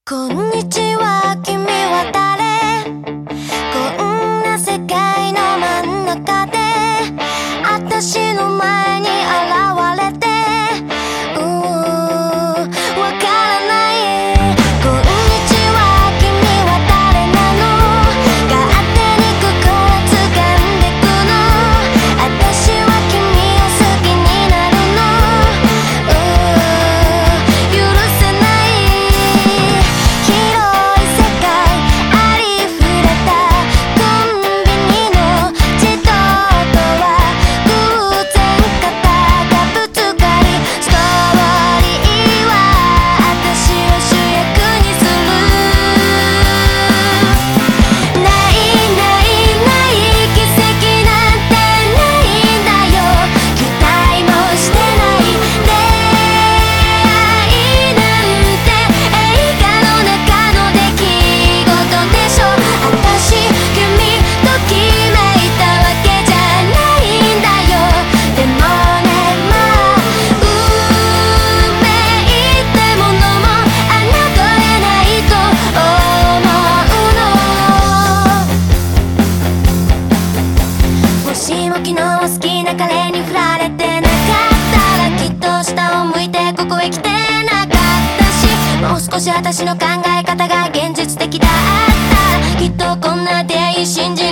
こんにちは、君は誰？こんな世界の真ん中で私の前に現れてわからない。こんにちは、君は誰なの？勝手に心掴んでくの。私は君を好きになるの。許せない。広い世界ありふれたコンビニの自動ドア、偶然肩がぶつかり、ストーリーは私を主役にする。ないないない奇跡なんてないんだよ。期待もしてない出会いなんて映画の中の出来事でしょ。私君と決めたわけじゃないんだよ。でもね、まあ運命ってものも侮れないと思うの。もしも昨日好きな彼に振られてなかったら、きっと下を向いてここへ来てなかったし、もう少し私の考え方が現実的だったら、きっとこんな出会い信じ